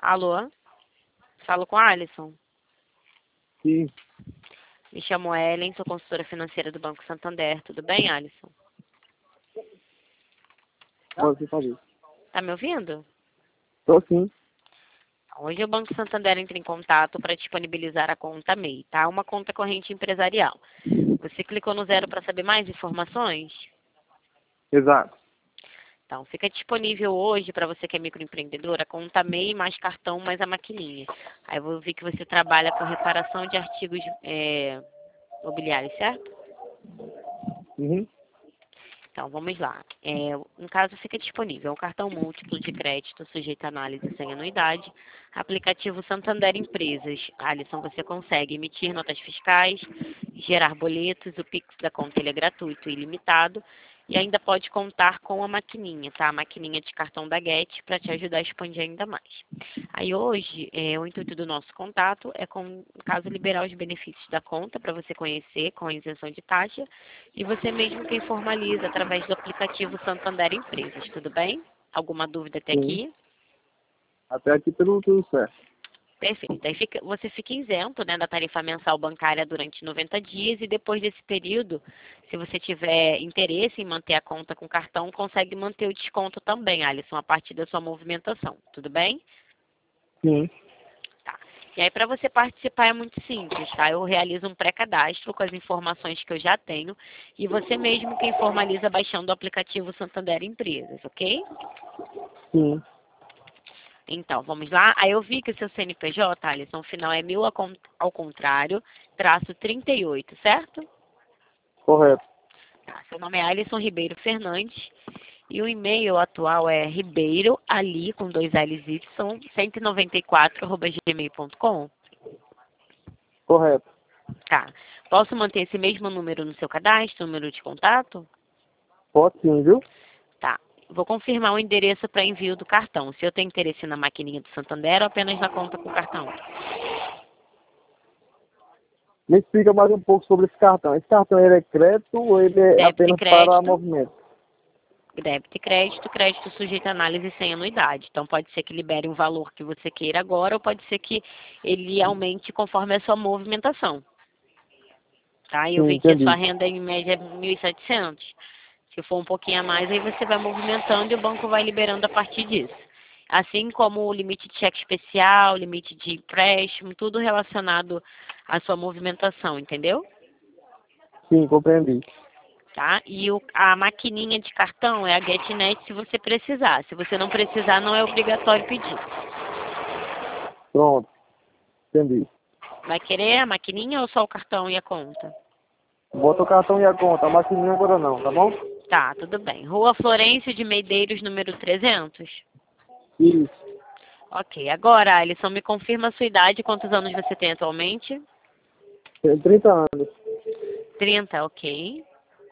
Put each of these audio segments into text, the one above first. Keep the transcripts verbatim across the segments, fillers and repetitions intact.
Alô? Falo com a Alisson. Sim, Me chamo Ellen, sou consultora financeira do Banco Santander. Tudo bem, Alisson? pode fazer. Tá me ouvindo? Tô sim. Hoje o Banco Santander entra em contato para disponibilizar a conta M E I, tá? Uma conta corrente empresarial. Você clicou no zero para saber mais informações? Exato. Então, fica disponível hoje para você que é microempreendedor a conta M E I mais cartão mais a maquininha. Aí eu vou ver que você trabalha com reparação de artigos é, mobiliários, certo? Uhum. Então, vamos lá. É, um caso fica disponível, é um cartão múltiplo de crédito sujeito a análise sem anuidade, aplicativo Santander Empresas. Alisson, você consegue emitir notas fiscais, gerar boletos, o Pix da conta ele é gratuito e ilimitado, e ainda pode contar com a maquininha, tá? A maquininha de cartão da Get para te ajudar a expandir ainda mais. Aí hoje, é, o intuito do nosso contato é, com, no caso, liberar os benefícios da conta para você conhecer com a isenção de taxa e você mesmo quem formaliza através do aplicativo Santander Empresas, tudo bem? Alguma dúvida até Sim. aqui? Até aqui tudo, tudo certo. Perfeito. Aí fica, você fica isento, né, da tarifa mensal bancária durante noventa dias e depois desse período, se você tiver interesse em manter a conta com cartão, consegue manter o desconto também, Alisson, a partir da sua movimentação, tudo bem? Sim. Tá. E aí, para você participar é muito simples, tá? Eu realizo um pré-cadastro com as informações que eu já tenho e você mesmo quem formaliza baixando o aplicativo Santander Empresas, ok? Sim. Então, vamos lá. Aí eu vi que o seu C N P J, Alisson, o final é mil ao con- ao contrário, traço trinta e oito, certo? Correto. Tá. Seu nome é Alisson Ribeiro Fernandes e o e-mail atual é ribeiro, ali, com dois L's y, cento e noventa e quatro, arroba gmail ponto com. Correto. Tá. Posso manter esse mesmo número no seu cadastro, número de contato? Pode sim, viu? Tá. Vou confirmar o endereço para envio do cartão. Se eu tenho interesse na maquininha do Santander ou apenas na conta com cartão? Me explica mais um pouco sobre esse cartão. Esse cartão ele é crédito ou ele é Débito e apenas para crédito. movimento? Débito e crédito, crédito sujeito a análise sem anuidade. Então, pode ser que libere um valor que você queira agora ou pode ser que ele aumente conforme a sua movimentação. Tá? E eu Sim, vi que a sua entendi. renda em média é mil e setecentos. Se for um pouquinho a mais, aí você vai movimentando e o banco vai liberando a partir disso. Assim como o limite de cheque especial, limite de empréstimo, tudo relacionado à sua movimentação, entendeu? Sim, compreendi. Tá? E o, a maquininha de cartão é a GetNet se você precisar. Se você não precisar, não é obrigatório pedir. Pronto. Entendi. Vai querer a maquininha ou só o cartão e a conta? Bota o cartão e a conta. A maquininha agora não, tá bom? Tá, tudo bem. Rua Florêncio de Medeiros, número trezentos? Isso. Ok. Agora, Alisson, me confirma a sua idade. Quantos anos você tem atualmente? Tem trinta anos. trinta, ok.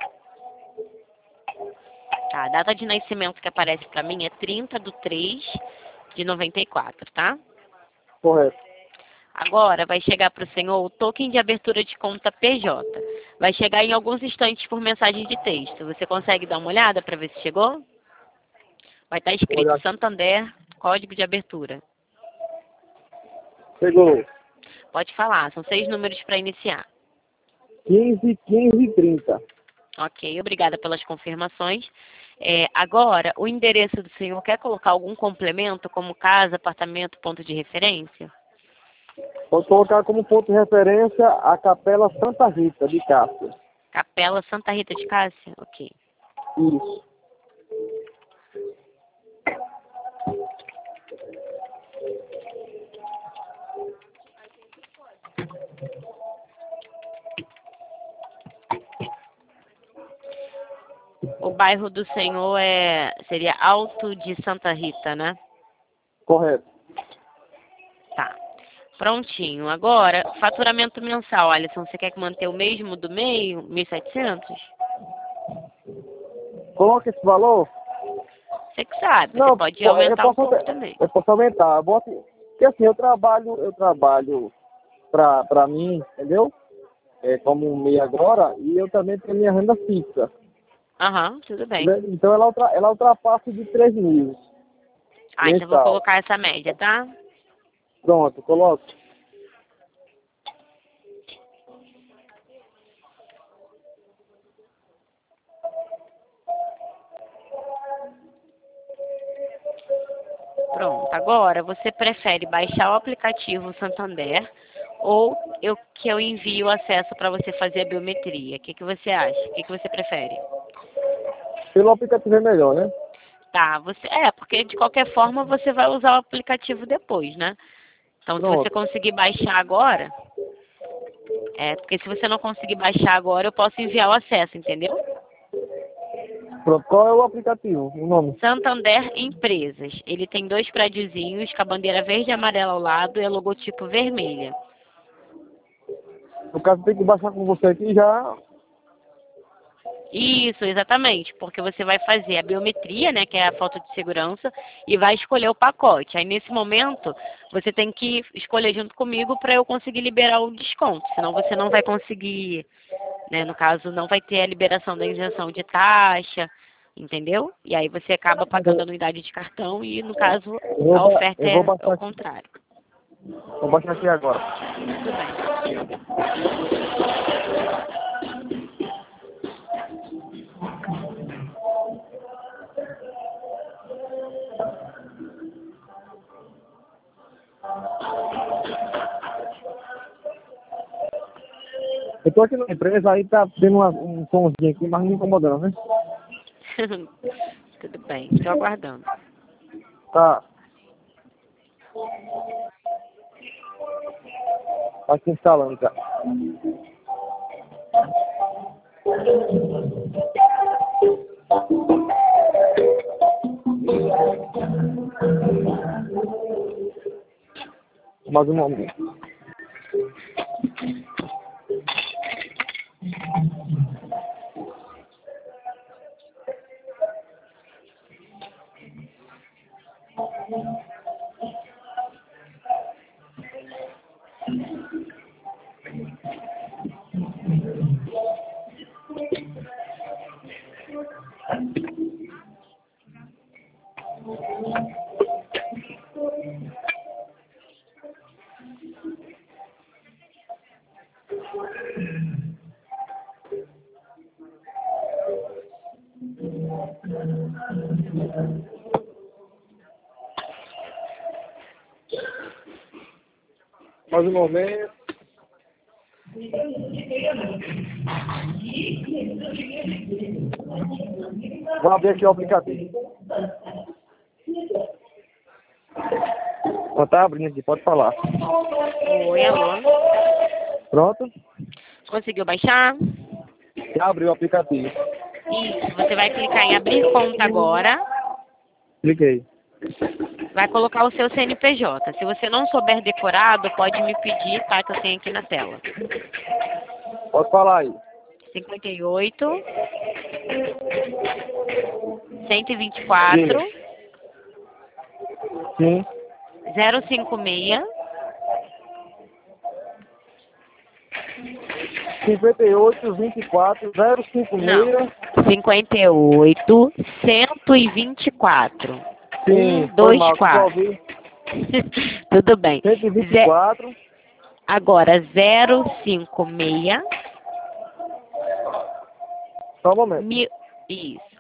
Tá, a data de nascimento que aparece pra mim é trinta de três de noventa e quatro, tá? Correto. Agora vai chegar para o senhor o token de abertura de conta P J. Vai chegar em alguns instantes por mensagem de texto. Você consegue dar uma olhada para ver se chegou? Vai estar escrito Olha, Santander, código de abertura. chegou. Pode falar, são seis números para iniciar. quinze, quinze e trinta. Ok, obrigada pelas confirmações. É, agora, o endereço do senhor quer colocar algum complemento, como casa, apartamento, ponto de referência? Vou colocar como ponto de referência a Capela Santa Rita, de Cássia. Capela Santa Rita de Cássia? Ok. Isso. O bairro do senhor é, seria Alto de Santa Rita, né? Correto. Tá. Prontinho. Agora, faturamento mensal, Alisson, você quer que manter o mesmo do meio, mil e setecentos? Coloca esse valor. Você que sabe, você Não, pode po- eu aumentar um posso, pouco aumentar- também. eu posso aumentar. Bota, porque assim, eu trabalho, eu trabalho pra, pra mim, entendeu? É, como um MEI agora, e eu também tenho minha renda fixa. Aham, tudo bem. Né? Então ela, ultra, ela ultrapassa de três mil Ah, então eu vou mensal. colocar essa média, tá? Pronto, coloco. Pronto. Agora, você prefere baixar o aplicativo Santander ou eu, que eu envie o acesso para você fazer a biometria? O que, que você acha? O que, que você prefere? Pelo aplicativo é melhor, né? Tá, você. É, porque de qualquer forma você vai usar o aplicativo depois, né? Então, se você Pronto. conseguir baixar agora, é, porque se você não conseguir baixar agora, eu posso enviar o acesso, entendeu? Pronto. Qual é o aplicativo? O nome? Santander Empresas. Ele tem dois prédiozinhos com a bandeira verde e amarela ao lado e a logotipo vermelha. No caso, tem que baixar com você aqui já. Isso, exatamente, porque você vai fazer a biometria, né, que é a foto de segurança, e vai escolher o pacote. Aí, nesse momento, você tem que escolher junto comigo para eu conseguir liberar o desconto, senão você não vai conseguir, né, no caso, não vai ter a liberação da isenção de taxa, entendeu? E aí você acaba pagando a anuidade de cartão e, no caso, Eu vou, a ba- oferta eu vou é baixar o aqui. contrário. Vou baixar aqui agora. Tudo bem. Eu tô aqui na empresa, aí tá tendo uma, um somzinho aqui, mas não me incomodando, né? Tudo bem, estou aguardando. Tá. Tá aqui instalando, já. Mais um momento. Mais um momento. Vou abrir aqui o aplicativo. Ó, tá abrindo aqui, pode falar. Oi, alô? Pronto? Conseguiu baixar? Já abriu o aplicativo. Isso, você vai clicar em abrir conta agora, Cliquei. vai colocar o seu C N P J. Se você não souber decorado, pode me pedir, tá? Que eu tenho aqui na tela. Pode falar aí. cinquenta e oito, cento e vinte e quatro, Diga. Sim. zero cinco seis, cinquenta e oito, vinte e quatro, zero cinco não, seis. cinquenta e oito, cento e vinte e quatro, Sim, um, foi dois, mal, que só quatro. ouvi. Tudo bem. cento e vinte e Ze- quatro. Agora, zero cinco seis, Só um momento. mil, isso.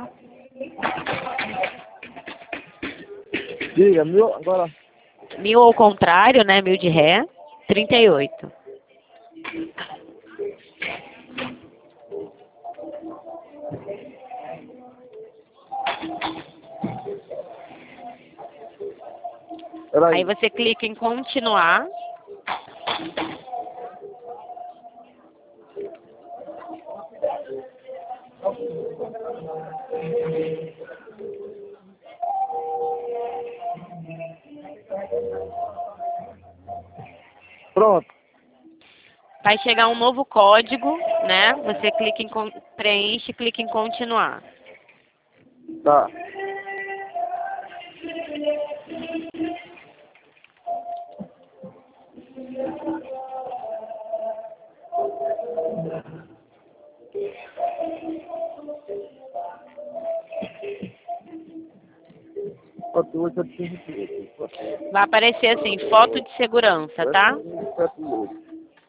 Diga, mil, agora. Mil ao contrário, né? Mil de ré, trinta e oito. Aí Peraí. você clica em continuar. Pronto. Vai chegar um novo código, né? Você clica em con- preenche, clica em continuar. Tá. sete oito sete cinco oito. Vai aparecer assim, foto de segurança, tá? sete oito.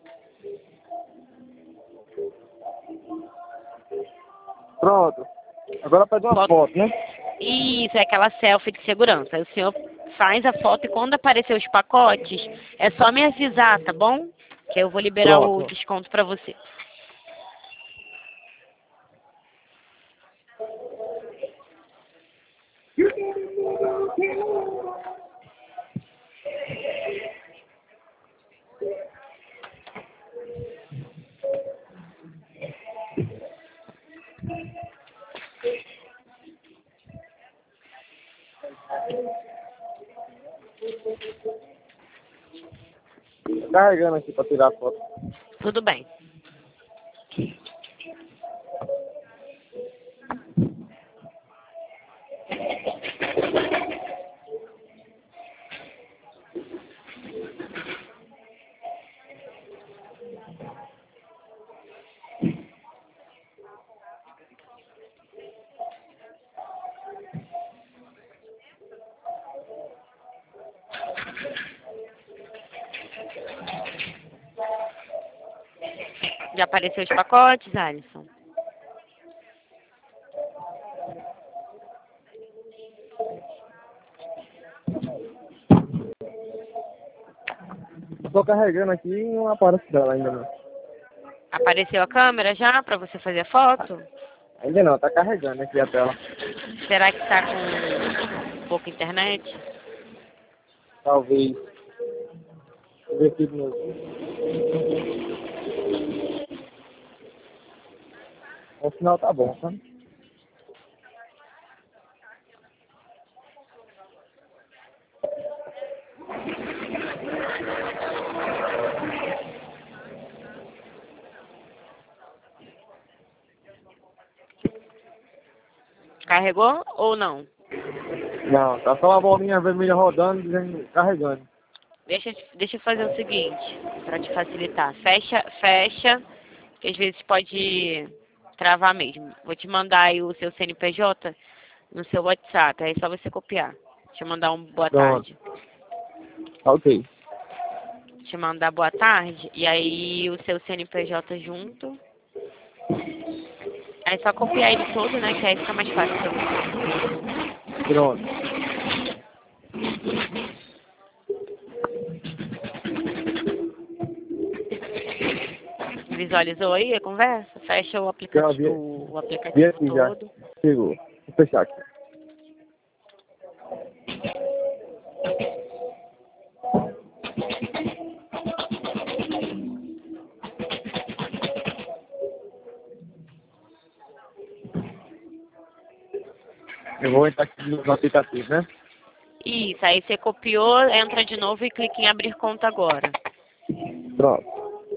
Pronto. Agora pede uma Foto. foto, né? Isso, é aquela selfie de segurança. Aí o senhor faz a foto e quando aparecer os pacotes, é só me avisar, tá bom? Que eu vou liberar o Pronto. desconto pra você. Tô carregando aqui pra tirar a foto. Tudo bem. Já apareceu os pacotes, Alisson? Tô carregando aqui e não aparece dela ainda não. Apareceu a câmera já pra você fazer a foto? Ainda não, tá carregando aqui a tela. Será que tá com pouca internet? Talvez. Deixa eu ver aqui de novo. O sinal tá bom, tá? Carregou ou não? Não, tá só uma bolinha vermelha rodando, dizendo carregando. Deixa, deixa eu fazer o seguinte, pra te facilitar. Fecha, fecha, que às vezes pode travar mesmo. Vou te mandar aí o seu C N P J no seu WhatsApp, aí é só você copiar. Deixa eu mandar um boa Pronto. tarde. Ok. Te mandar boa tarde, e aí o seu C N P J junto. Aí é só copiar ele todo, né, que aí fica mais fácil pra você. Pronto. Visualizou aí a conversa? Fecha o Já aplicativo, vi, o, o vi aplicativo aqui já. todo. Chegou. Vou fechar aqui. Eu vou entrar aqui no aplicativo, né? Isso, aí você copiou, entra de novo e clica em abrir conta agora. Pronto.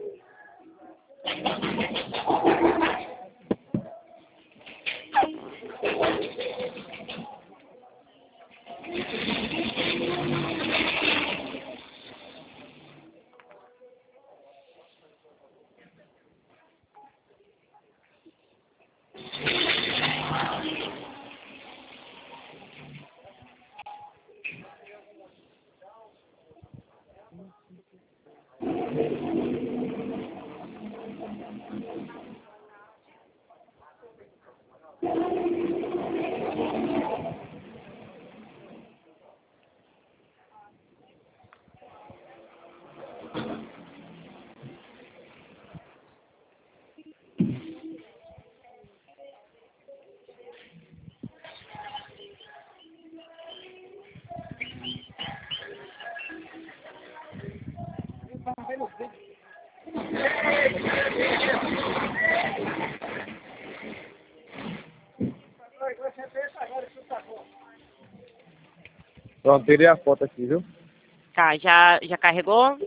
Pronto, tirei a foto aqui, viu? Tá, já, já carregou?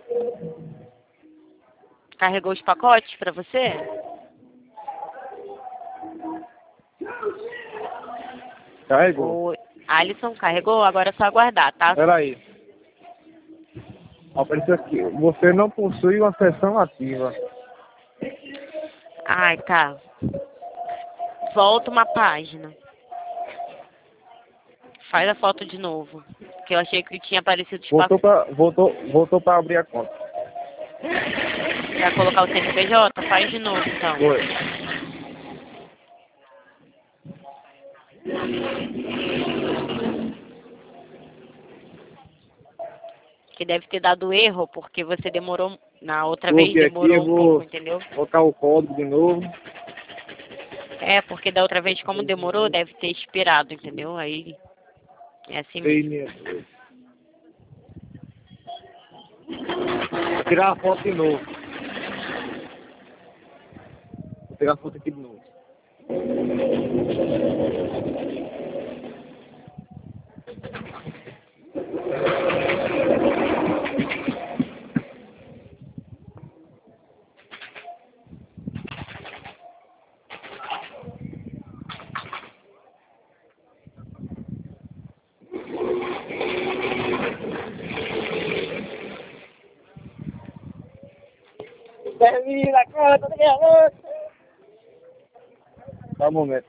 Carregou os pacotes pra você? Carregou. O Alisson carregou? Agora é só aguardar, tá? Peraí. Apareceu aqui. Você não possui uma sessão ativa. Ai, tá. Volta uma página. Faz a foto de novo. Que eu achei que tinha aparecido os Voltou pra, voltou, voltou pra abrir a conta. Pra colocar o C N P J? Faz de novo, então. Foi. Que deve ter dado erro, porque você demorou, na outra vez Coloquei aqui, demorou eu um vou pouco, entendeu? colocar o código de novo. É, porque da outra vez, como demorou, deve ter expirado, entendeu? Aí, é assim mesmo. Sei, vou tirar a foto de novo. Vou pegar a foto aqui de novo. Termina a conta do garoto. Só um momento.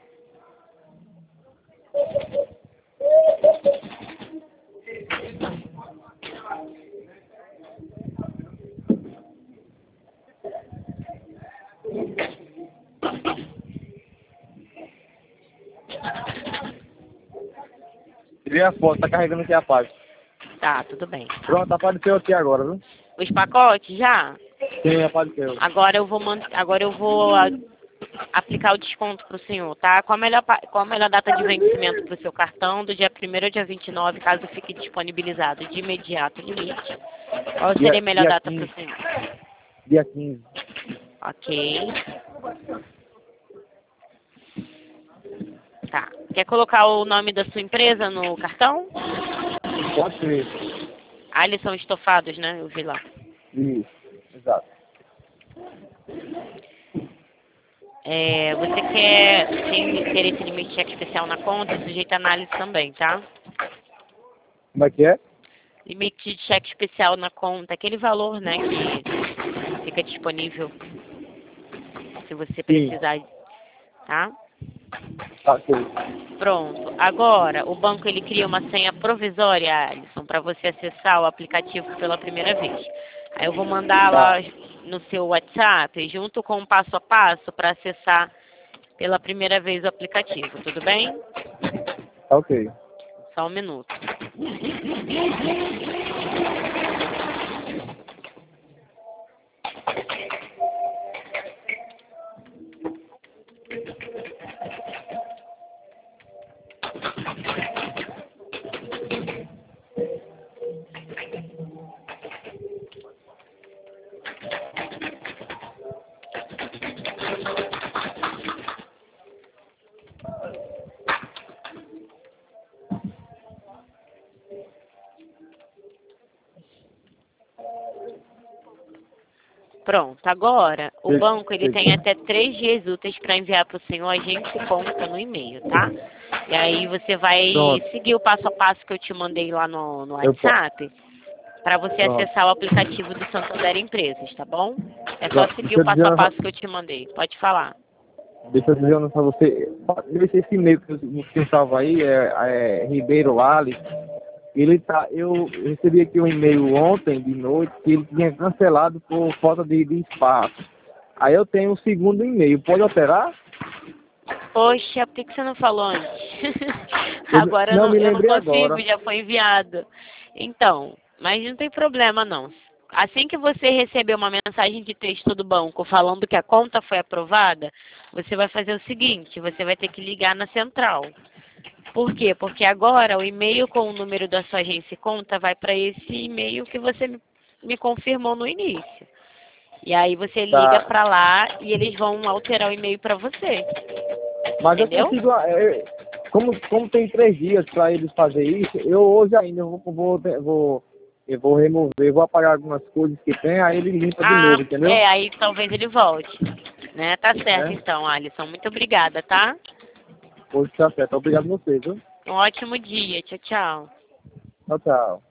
Tirei a foto, tá carregando aqui a página. Tá, tudo bem. Pronto, apareceu aqui agora, viu? Os pacotes já? Sim, apareceu. Agora eu vou man... agora eu vou a... aplicar o desconto pro senhor, tá? Qual a melhor, pa- qual a melhor data de vencimento pro seu cartão? Do dia primeiro ao dia vinte e nove, caso fique disponibilizado de imediato o limite. Qual Dia- seria a melhor dia data quinze. pro senhor? Dia quinze. Ok. Tá. Quer colocar o nome da sua empresa no cartão? Pode ser. Ah, eles são estofados, né? Eu vi lá. Isso, exato. É, você quer tem interesse em limite de cheque especial na conta, sujeito a análise também, tá? Como é que é? Limite de cheque especial na conta, aquele valor, né, que fica disponível se você precisar, tá? Tá, sim. Pronto. Agora, o banco ele cria uma senha provisória, Alisson, para você acessar o aplicativo pela primeira vez. Aí eu vou mandar lá no seu WhatsApp, junto com o passo a passo, para acessar pela primeira vez o aplicativo, tudo bem? Tá ok. Só um minuto. Pronto, agora o Sim, banco ele sim. tem até três dias úteis para enviar para o senhor a gente conta no e-mail, tá? E aí você vai Pronto. seguir o passo a passo que eu te mandei lá no, no Eu po- WhatsApp para você Pronto. acessar o aplicativo do Santander Empresas, tá bom? É só Pronto, seguir deixa o eu passo dizer a uma- passo que eu te mandei. Pode falar. Deixa eu dizer uma pra você. Esse esse e-mail que você estava aí, é, é Ribeiro Ali. Ele tá, eu recebi aqui um e-mail ontem de noite que ele tinha cancelado por falta de, de espaço. Aí eu tenho o segundo e-mail, pode alterar? Poxa, por que que você não falou antes? Eu Agora eu não não, me eu não lembrei consigo, agora. já foi enviado. Então, mas não tem problema não. Assim que você receber uma mensagem de texto do banco falando que a conta foi aprovada, você vai fazer o seguinte, você vai ter que ligar na central. Por quê? Porque agora o e-mail com o número da sua agência e conta vai para esse e-mail que você me, me confirmou no início. E aí você liga Tá. para lá e eles vão alterar o e-mail para você. Mas eu Entendeu? consigo. é, como, como tem três dias para eles fazerem isso, eu hoje ainda eu vou, vou, vou, eu vou remover, vou apagar algumas coisas que tem, aí ele limpa de Ah, novo, entendeu? é, aí talvez ele volte. Né? Tá certo É? então, Alisson. Muito obrigada, tá? Hoje tá certo. Obrigado a você, viu? Um ótimo dia. Tchau, tchau. Tchau, tchau.